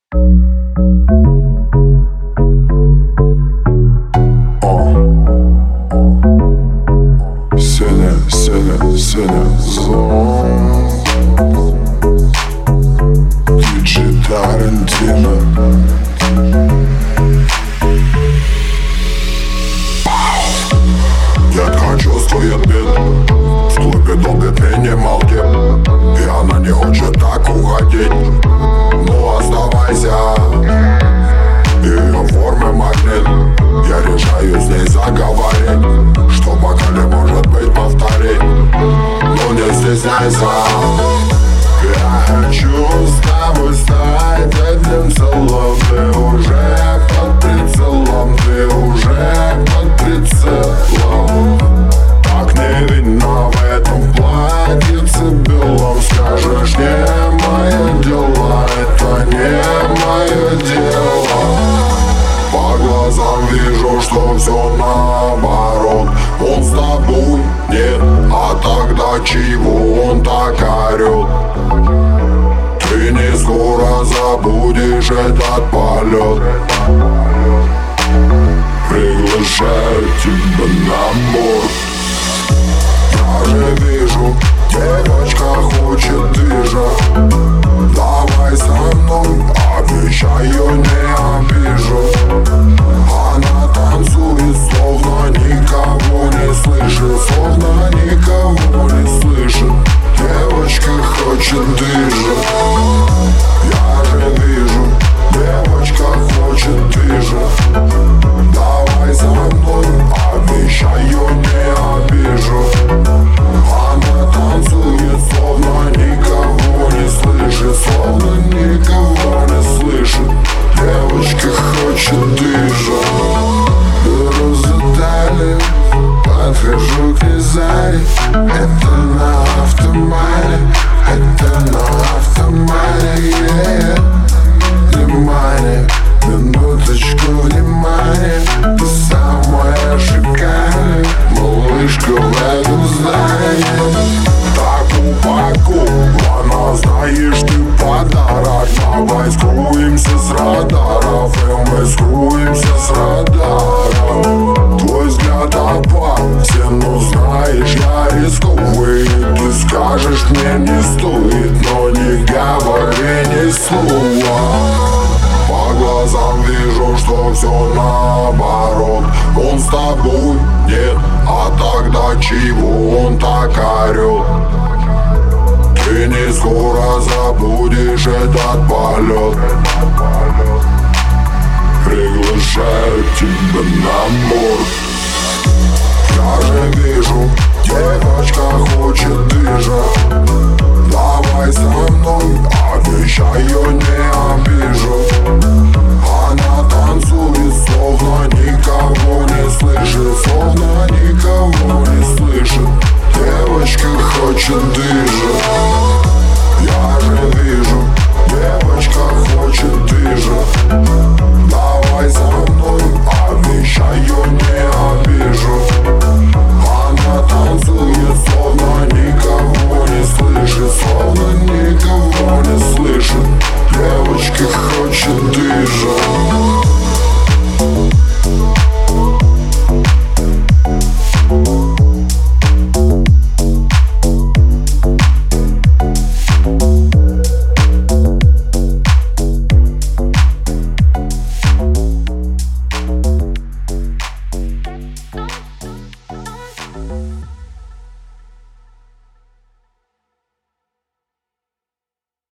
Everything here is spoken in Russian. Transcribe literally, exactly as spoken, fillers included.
Сеня, Сеня, Сеня, зон диджей Тарантино. Детка чувствует бит, в клубе долбит минималки, и она не хочет так уходить. Ну оставайся, ее формы магнит. Я решаю с ней заговорить, что пока не может быть повторить. Ну не стесняйся, я хочу с тобой стать одним целым. Ты уже под прицелом, ты уже под прицелом. Так невинно в этом платьице белом. Скажешь, не мое дело, это не мое дело. По глазам вижу, что все наоборот. Он с тобой нет, а тогда чего он так орет? Ты не скоро забудешь этот полет. Приглашаю тебя на борт. Я же вижу, девочка хочет движа. Давай со мной, обещаю, не обижу. Она танцует, словно никого не слышит, словно никого не слышит. Девочка хочет движа. Я же вижу, девочка хочет движа. Давай со мной, обещаю, не обижу. Она танцует, словно никого не слышит, словно никого не слышит. Девочка хочет движа. Беру за талию, подхожу к Низаре. Это на автомате, это на автомате, yeah. Внимание, минуточку внимания. Ты самая шикарная малышка в этом здании. Так упаку, она знаешь, ты подарок. Давай скроемся с радаров, и мы скроемся с радаров. Твой взгляд опасен, но знаешь, я рисковый. Ты скажешь, мне не стоит, но не говори ни слова. По глазам вижу, что все наоборот. Он с тобой нет, а тогда чего он так орет? Ты не скоро забудешь этот полет. Приглашаю тебя на борт. Я же вижу, девочка хочет движа. Давай со мной, обещаю.